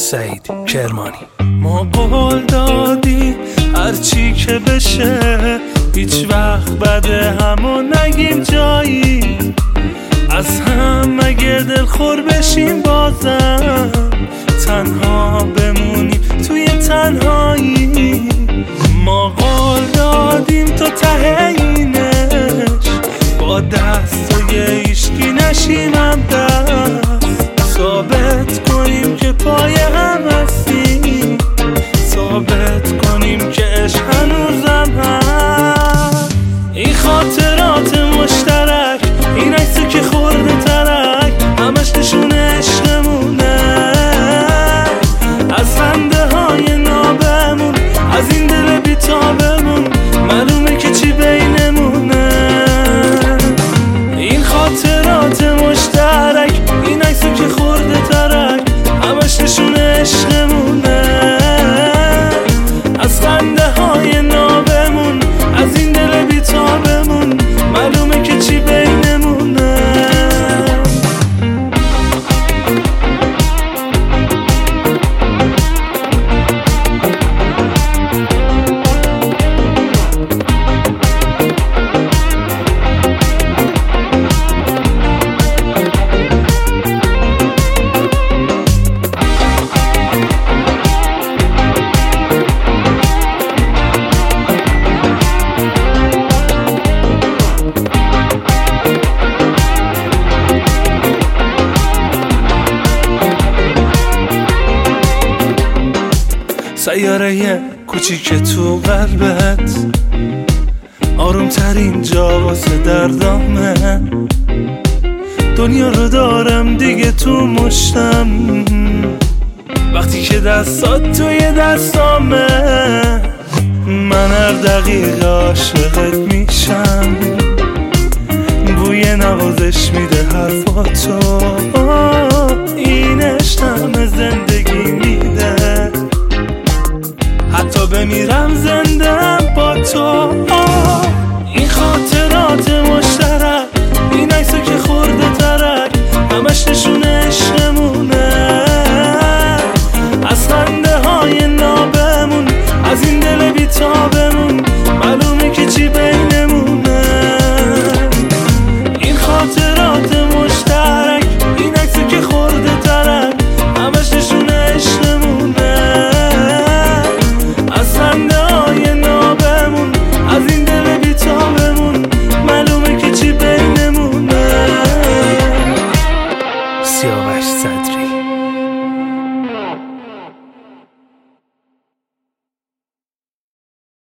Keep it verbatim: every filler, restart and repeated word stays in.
سعید کرمانی. ما قول دادیم هرچی که بشه هیچ وقت بعد همو نگیم جایی، از هم اگه دلخور بشیم بازم تنها بمونیم توی تنهایی. ما قول دادیم تا ته اینش با دستای ایشکی نشیم هم دست، ثابت کنیم که پای هم هستیم، ثابت کنیم که عشق هنوزم هست. این خاطرات مشترک، این عکسی که خورده ترک، همش نشون عشقمونه، از خنده های نابمون، از این دل بیتابمون معلومه که چی بینمونه. این خاطرات مشترک، این عکسی که خورده ترک، همش نشون عشقمونه، از خنده های نابمون، از این دل بیتابمون معلومه که چی بینمونه. سیاره کوچیک تو قلبت، آروم ترین جا واسه دردامه، دنیا رو دارم دیگه تو مشتم، وقتی که دستات توی دستامه، من هر دقیقه عاشقت میشم، بوی نوازش میده حرفاتو، این عشقم زندگی میده، حتی بمیرم زندم با تو.